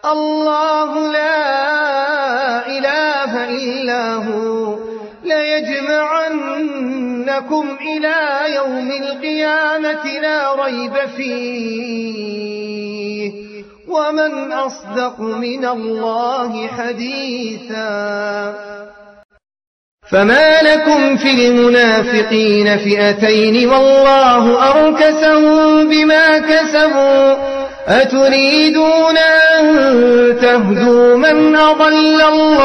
الله لا إله إلا هو ليجمعنكم إلى يوم القيامة لا ريب فيه ومن أصدق من الله حديثا فما لكم في المنافقين فئتين والله أركسهم بما كسبوا أتريدون أن تهدوا من أضل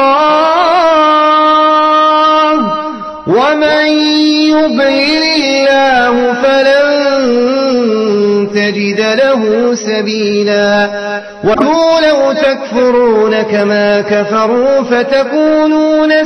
الله ومن يضلل الله فلن تجد له سبيلا ودوا لو تكفرون كما كفروا فتكونون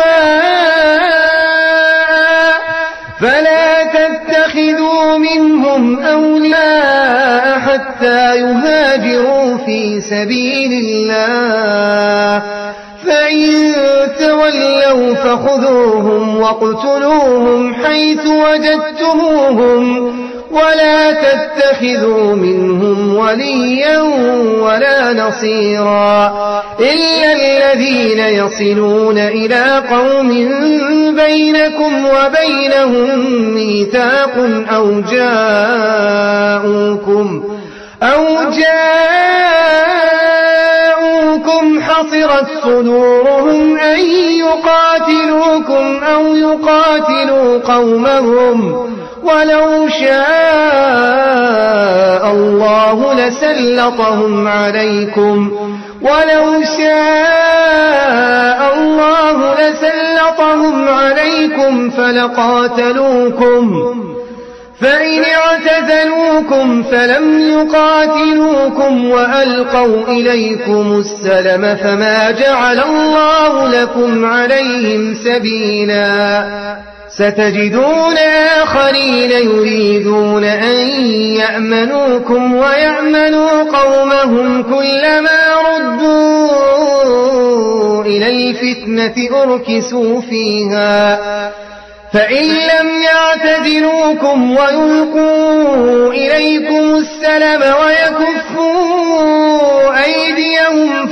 سواء فلا تتخذوا منهم أولياء حتى يهاجروا في سبيل الله فإن تولوا فخذوهم واقتلوهم حيث وجدتموهم ولا تتخذوا منهم وليا ولا نصيرا إلا الذين يصلون إلى قوم بينكم وبينهم ميثاق أو جاءوكم حصرت صدورهم أن يقاتلوكم أو يقاتلوا قومهم ولو شاء الله لسلطهم عليكم فلقاتلوكم فإن اعتزلوكم فلم يقاتلوكم وألقوا إليكم السلم فما جعل الله لكم عليهم سبيلا ستجدون آخرين يريدون أن يأمنوكم ويأمنوا قومهم كلما ردوا إلى الفتنة أركسوا فيها فإن لم يعتزلوكم ويلقوا إليكم السلم ويكفوا أيديهم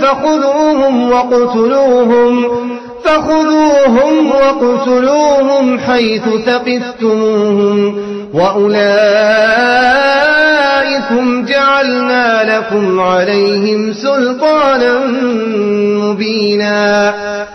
فخذوهم واقتلوهم حيث ثقفتموهم وأولئكم جعلنا لكم عليهم سلطانا مبينا